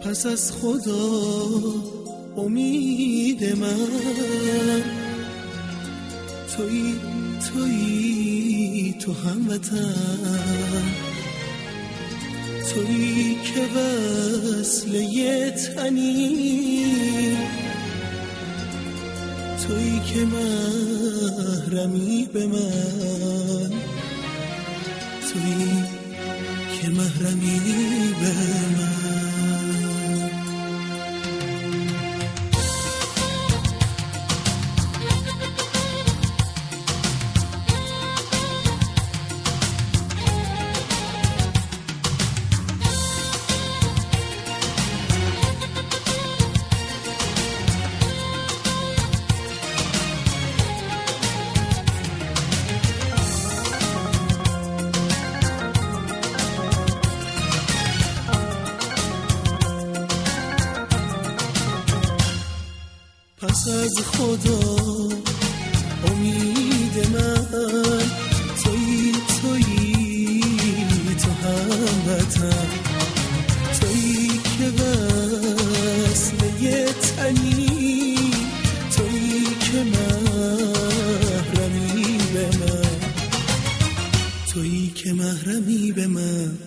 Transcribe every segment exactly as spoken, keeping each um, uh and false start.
پس از خدا امید من، تویی تویی تو هموطن، تویی که وصل یه تنی، تویی که محرمی به من، تویی که محرمی به من. پس از خدا امید من، تویی تویی تو هموطن، تویی که وصل یه تنی، تویی که محرمی به من، تویی که محرمی به من.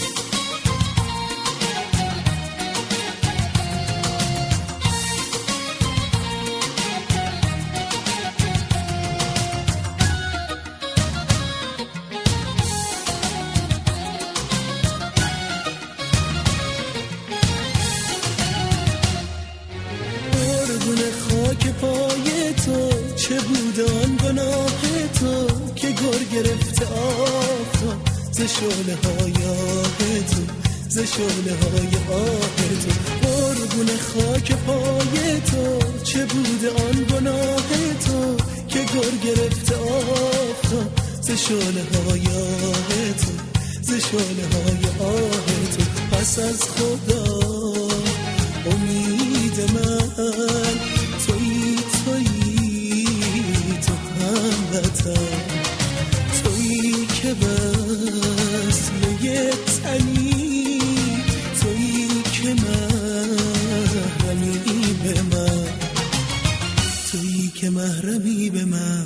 خاک پای تو چه بود آن گناه تو که گر گرفته آفتاب ز شعله های آه تو، ز شعله های آه تو. قربون خاک پای تو چه بود آن گناه تو که گر گرفته آفتاب ز شعله های آه تو، ز شعله های آه تو. پس از خدا امید من، تویی تویی تو هموطن، تویی که وصل یه تنی، تویی که محرمی به من، تویی که محرمی به من.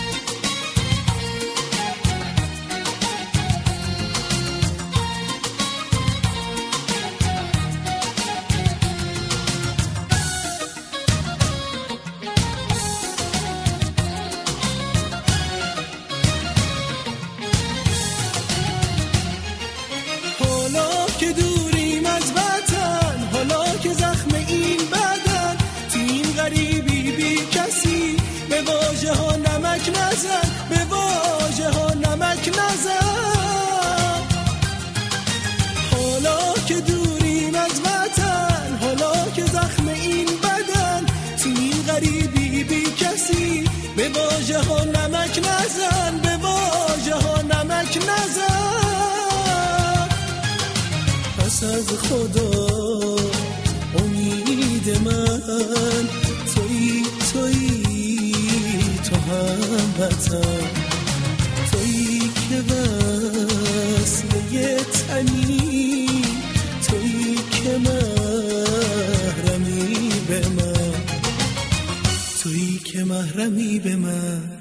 که دوریم از وطن، حالا که زخم این بدن، تو این غریبی بی کسی به واژه ها نمک نزن، به واژه ها نمک نزن. حالا که دوریم از وطن، حالا که زخم این بدن، تو این غریبی بی کسی به واژه ها نمک نزن، به واژه ها نمک نزن. پس از خدا امید من، تویی تویی تو هموطن، تویی که وصل یه تنی، تویی که محرمی به من، تویی که محرمی به من.